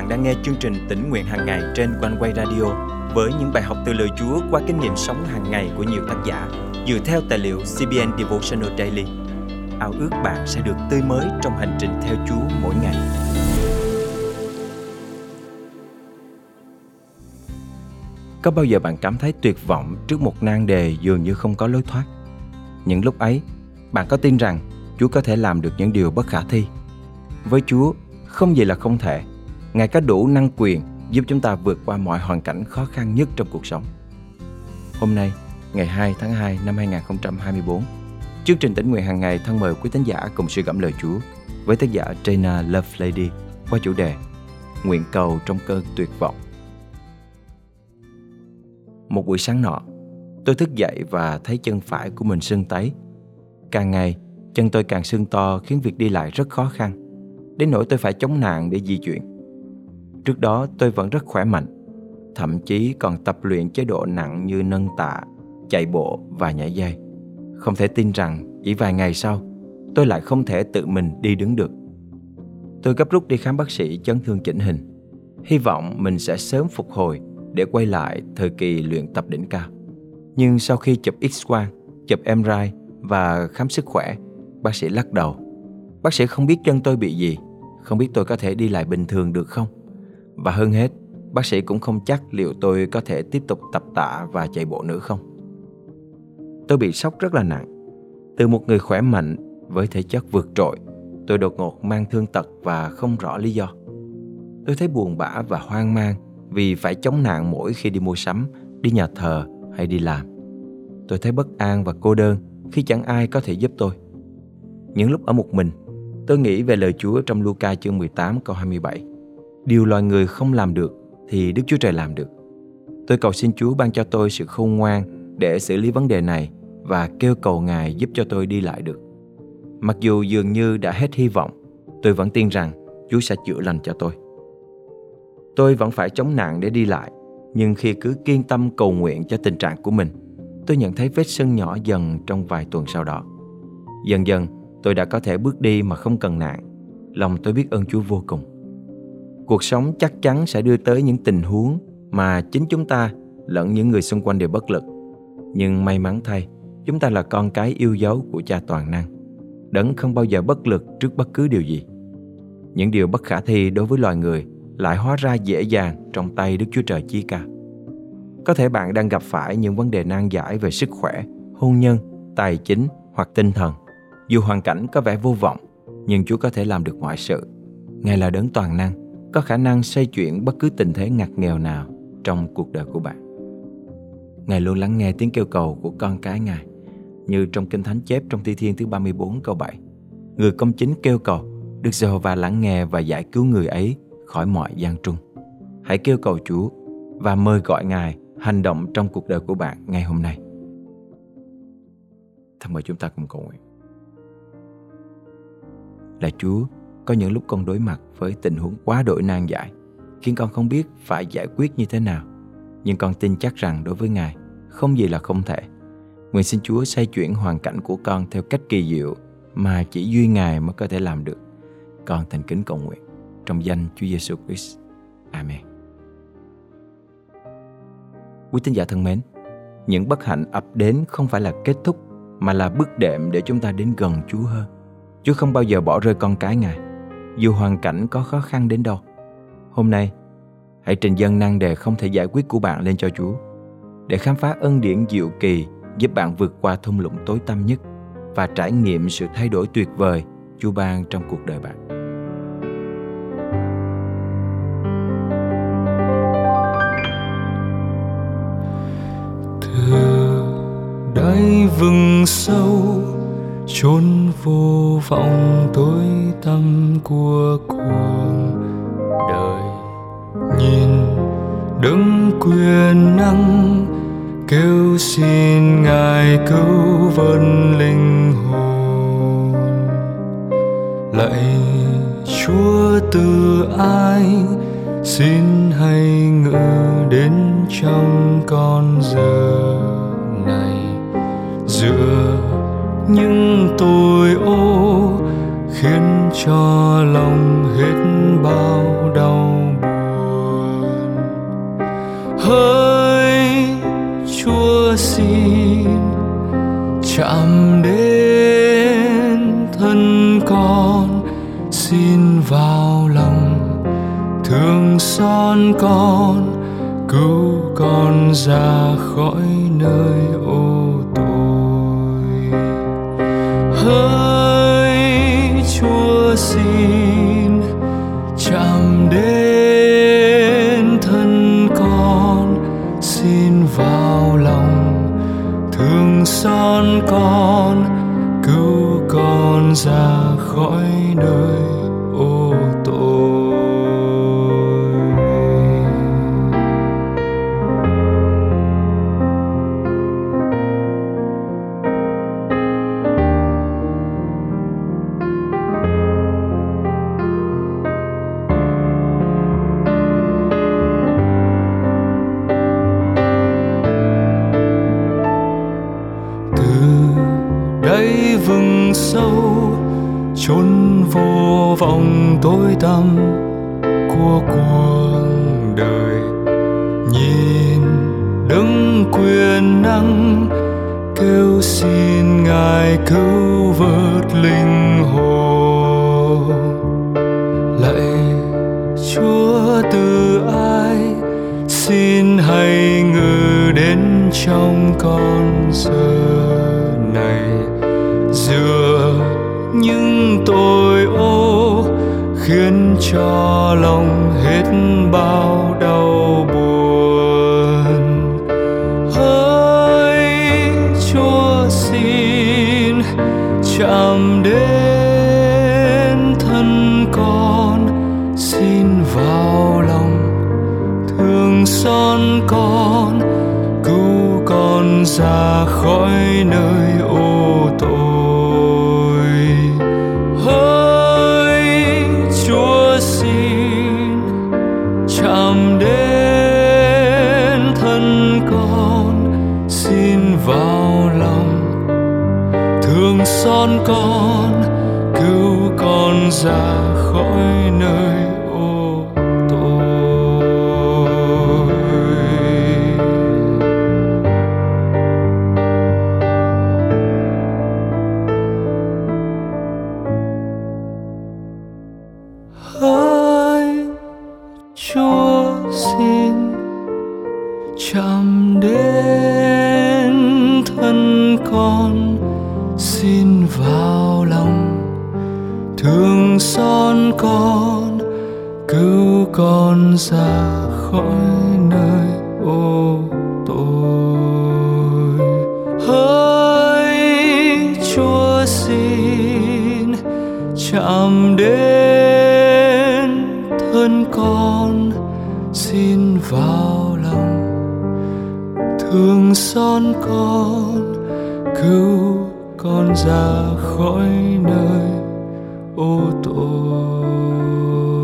đang nghe chương trình Tỉnh Nguyện Hàng Ngày trên Quanh Quay Radio với những bài học từ lời Chúa qua kinh nghiệm sống hàng ngày của nhiều tác giả dựa theo tài liệu CBN Devotional Daily. Ao ước bạn sẽ được tươi mới trong hành trình theo Chúa mỗi ngày. Có bao giờ bạn cảm thấy tuyệt vọng trước một nan đề dường như không có lối thoát? Những lúc ấy, bạn có tin rằng Chúa có thể làm được những điều bất khả thi? Với Chúa, không gì là không thể. Ngài có đủ năng quyền giúp chúng ta vượt qua mọi hoàn cảnh khó khăn nhất trong cuộc sống. Hôm nay, ngày 2 tháng 2 năm 2024, chương trình Tỉnh Nguyện Hàng Ngày thân mời quý thính giả cùng suy gẫm lời Chúa với tác giả Dana Lovelady qua chủ đề Nguyện cầu trong cơn tuyệt vọng. Một buổi sáng nọ, tôi thức dậy và thấy chân phải của mình sưng tấy. Càng ngày, chân tôi càng sưng to khiến việc đi lại rất khó khăn, đến nỗi tôi phải chống nạn để di chuyển. Trước đó tôi vẫn rất khỏe mạnh, thậm chí còn tập luyện chế độ nặng như nâng tạ, chạy bộ và nhảy dây. Không thể tin rằng chỉ vài ngày sau, tôi lại không thể tự mình đi đứng được. Tôi gấp rút đi khám bác sĩ chấn thương chỉnh hình, hy vọng mình sẽ sớm phục hồi để quay lại thời kỳ luyện tập đỉnh cao. Nhưng sau khi chụp X-quang, chụp MRI và khám sức khỏe, bác sĩ lắc đầu. Bác sĩ không biết chân tôi bị gì, không biết tôi có thể đi lại bình thường được không. Và hơn hết, bác sĩ cũng không chắc liệu tôi có thể tiếp tục tập tạ và chạy bộ nữa không. Tôi bị sốc rất là nặng. Từ một người khỏe mạnh với thể chất vượt trội, tôi đột ngột mang thương tật và không rõ lý do. Tôi thấy buồn bã và hoang mang vì phải chống nạn mỗi khi đi mua sắm, đi nhà thờ hay đi làm. Tôi thấy bất an và cô đơn khi chẳng ai có thể giúp tôi. Những lúc ở một mình, tôi nghĩ về lời Chúa trong Luca chương 18 câu 27. Điều loài người không làm được thì Đức Chúa Trời làm được. Tôi cầu xin Chúa ban cho tôi sự khôn ngoan để xử lý vấn đề này và kêu cầu Ngài giúp cho tôi đi lại được. Mặc dù dường như đã hết hy vọng, tôi vẫn tin rằng Chúa sẽ chữa lành cho tôi. Tôi vẫn phải chống nạn để đi lại, nhưng khi cứ kiên tâm cầu nguyện cho tình trạng của mình, tôi nhận thấy vết sưng nhỏ dần trong vài tuần sau đó. Dần dần, tôi đã có thể bước đi mà không cần nạn. Lòng tôi biết ơn Chúa vô cùng. Cuộc sống chắc chắn sẽ đưa tới những tình huống mà chính chúng ta lẫn những người xung quanh đều bất lực. Nhưng may mắn thay, chúng ta là con cái yêu dấu của Cha toàn năng, Đấng không bao giờ bất lực trước bất cứ điều gì. Những điều bất khả thi đối với loài người lại hóa ra dễ dàng trong tay Đức Chúa Trời Chí Cao. Có thể bạn đang gặp phải những vấn đề nan giải về sức khỏe, hôn nhân, tài chính hoặc tinh thần. Dù hoàn cảnh có vẻ vô vọng, nhưng Chúa có thể làm được mọi sự. Ngài là Đấng toàn năng, có khả năng xoay chuyển bất cứ tình thế ngặt nghèo nào trong cuộc đời của bạn. Ngài luôn lắng nghe tiếng kêu cầu của con cái Ngài, như trong Kinh Thánh chép trong Thi Thiên thứ 34 câu 7. Người công chính kêu cầu, Đức Giê-hô-va lắng nghe và giải cứu người ấy khỏi mọi gian truân. Hãy kêu cầu Chúa và mời gọi Ngài hành động trong cuộc đời của bạn ngày hôm nay. Thân mời chúng ta cùng cầu nguyện. Lạy Chúa, có những lúc con đối mặt với tình huống quá đổi nan giải, khiến con không biết phải giải quyết như thế nào. Nhưng con tin chắc rằng đối với Ngài, không gì là không thể. Nguyện xin Chúa xoay chuyển hoàn cảnh của con theo cách kỳ diệu mà chỉ duy Ngài mới có thể làm được. Con thành kính cầu nguyện trong danh Chúa Giêsu Christ. Amen. Quý tín giả thân mến, những bất hạnh ập đến không phải là kết thúc, mà là bước đệm để chúng ta đến gần Chúa hơn. Chúa không bao giờ bỏ rơi con cái Ngài, dù hoàn cảnh có khó khăn đến đâu. Hôm nay, hãy trình dâng nan đề không thể giải quyết của bạn lên cho Chúa, để khám phá ân điển diệu kỳ giúp bạn vượt qua thung lũng tối tăm nhất và trải nghiệm sự thay đổi tuyệt vời Chúa ban trong cuộc đời bạn. Đáy vực sâu chốn vô vọng tối tăm của cuộc đời, nhìn Đấng quyền năng kêu xin Ngài cứu vớt linh hồn. Lạy Chúa từ ai, xin hãy ngự đến trong con giờ này. Giữa những tội ô khiến cho lòng hết bao đau buồn, Hỡi Chúa xin chạm đến thân con, xin vào lòng thương xót con, cứu con ra khỏi nơi ô tội. Hỡi Chúa xin chạm đến thân con, xin vào lòng thương xót con, cứu con ra khỏi nơi ô tội. Đây vực sâu chốn vô vọng tối tăm của cuộc đời, nhìn Đấng quyền năng kêu xin Ngài cứu vớt linh hồn. Lạy Chúa từ ai, xin hãy ngự đến trong con giờ này, giữa những tội ô khiến cho lòng hết bao đau buồn. Hỡi Chúa xin chạm đến thân con, xin vào lòng thương xót con, cứu con ra khỏi nơi ô tội. Hỡi Chúa xin chạm đến thân con, xin vào lòng thương xót con, cứu con ra khỏi nơi ô tội. Hỡi Chúa xin chạm đến thân con, xin vào lòng thương xót con, cứu con ra khỏi nơi ô tội. Hỡi Chúa xin chạm đến thân con, xin vào lòng thương xót con, cứu con ra khỏi nơi ô tội.